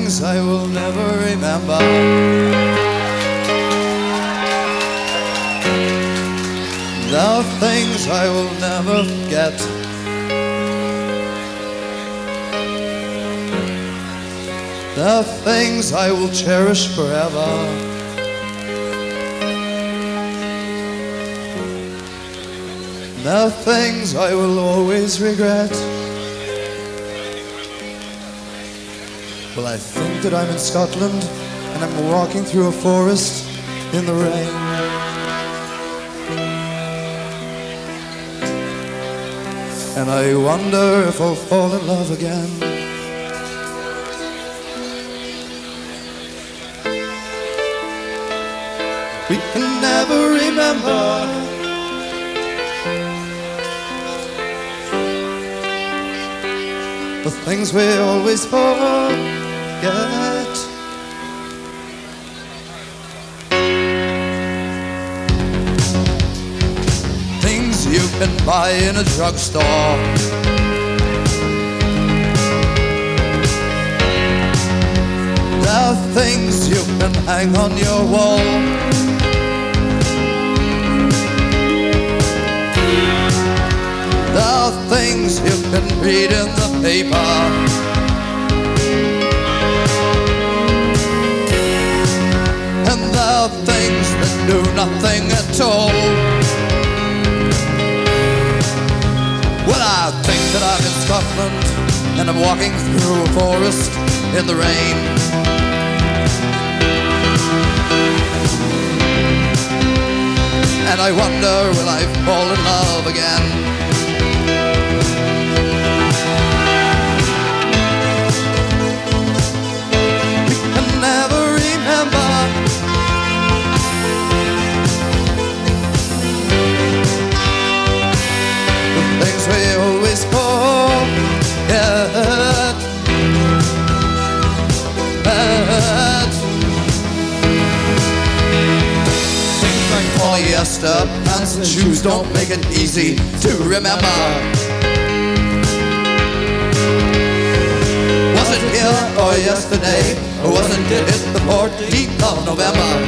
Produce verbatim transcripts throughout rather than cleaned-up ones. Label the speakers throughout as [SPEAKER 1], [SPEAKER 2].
[SPEAKER 1] things I will never remember. There are things I will never forget. There are things I will cherish forever. There are things I will always regret. Well, I think that I'm in Scotland and I'm walking through a forest in the rain. And I wonder if I'll fall in love again. We can never remember the things we always forget. Things you can buy in a drugstore. There are things you can hang on your wall. There are things you can read in the paper. And there are things that do nothing at all. Well, I think that I'm in Scotland and I'm walking through a forest in the rain. And I wonder, will I fall in love again? Things we always forget. But things like polyester pants and shoes don't make it easy to remember. Was it here or yesterday, or wasn't it the fourteenth of November?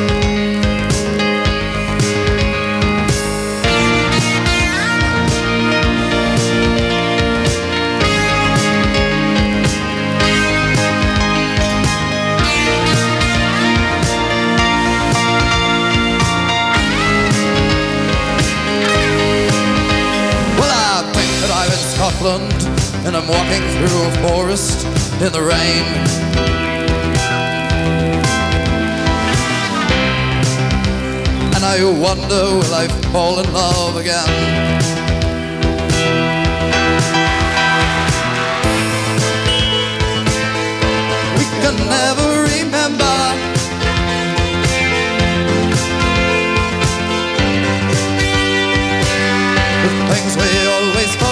[SPEAKER 1] Scotland, and I'm walking through a forest in the rain. And I wonder, will I fall in love again? We can never remember the things we always forget.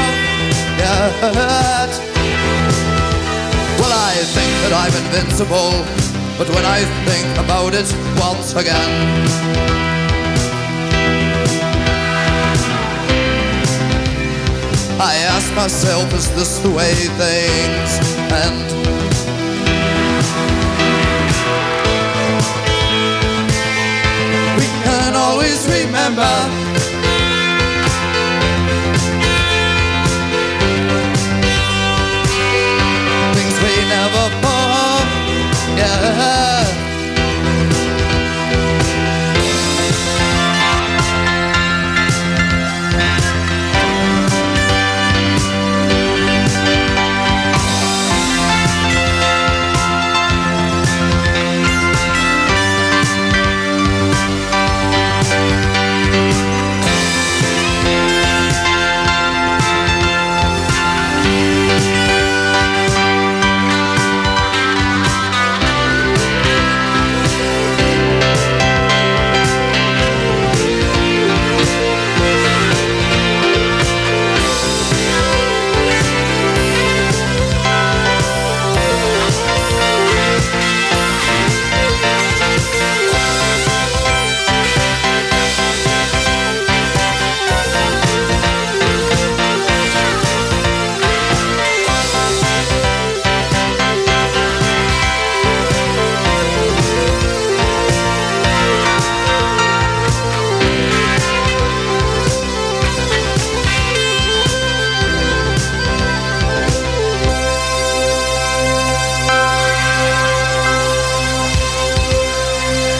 [SPEAKER 1] Well, I think that I'm invincible, but when I think about it once again, I ask myself, is this the way things end? We can always remember never forget.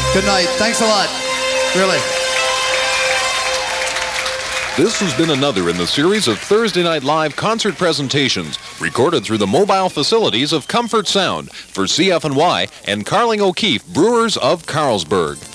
[SPEAKER 1] Good night. Thanks a lot. Really.
[SPEAKER 2] This has been another in the series of Thursday Night Live concert presentations recorded through the mobile facilities of Comfort Sound for C F N Y and Carling O'Keefe Brewers of Carlsberg.